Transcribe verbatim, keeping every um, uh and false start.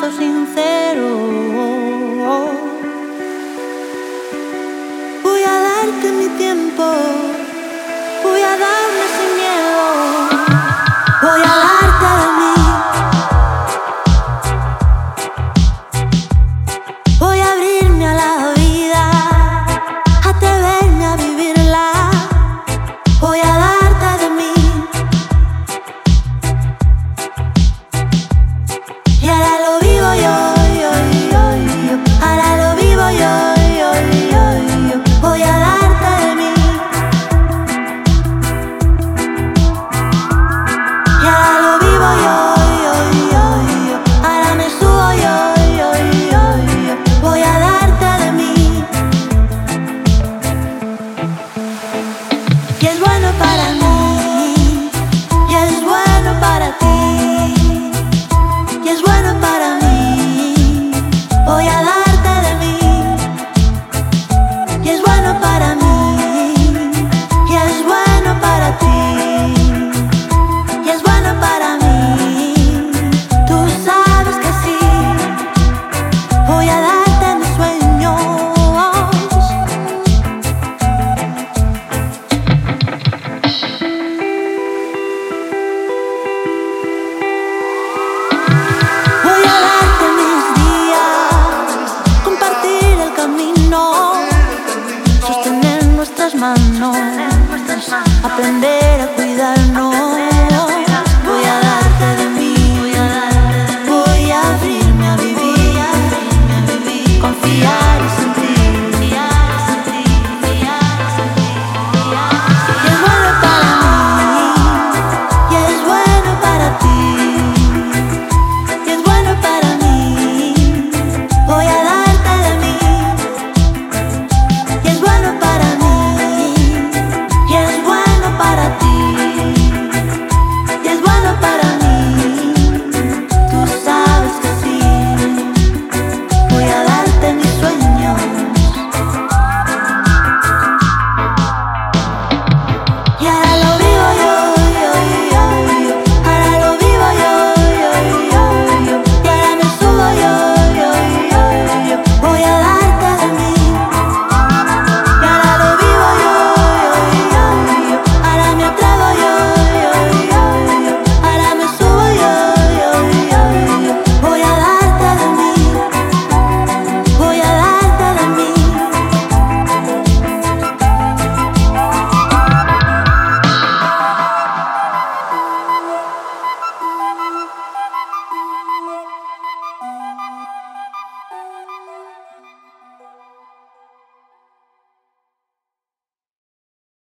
abrazo sincero. Voy a darte mi tiempo, voy a darme sin miedo, voy a darte de mí, voy a abrirme a la vida, atreverme a vivirla, voy a darte de mí. Y ahora lo vivo yo, yo, yo, yo, ahora lo vivo yo, yo, yo, yo, voy a darte de mí. Y ahora lo vivo yo, yo, yo, yo, ahora me subo yo, yo, yo, yo, voy a darte de mí. Y es bueno para mí, y es bueno para ti, y es bueno para mí, voy a darte de mí. Y es bueno para mí, y es bueno para ti, y es bueno para mí. Tú sabes que sí, voy a darte mis sueños. Voy a darte mis días, compartir el camino, sostener nuestras manos, aprender a cuidarnos.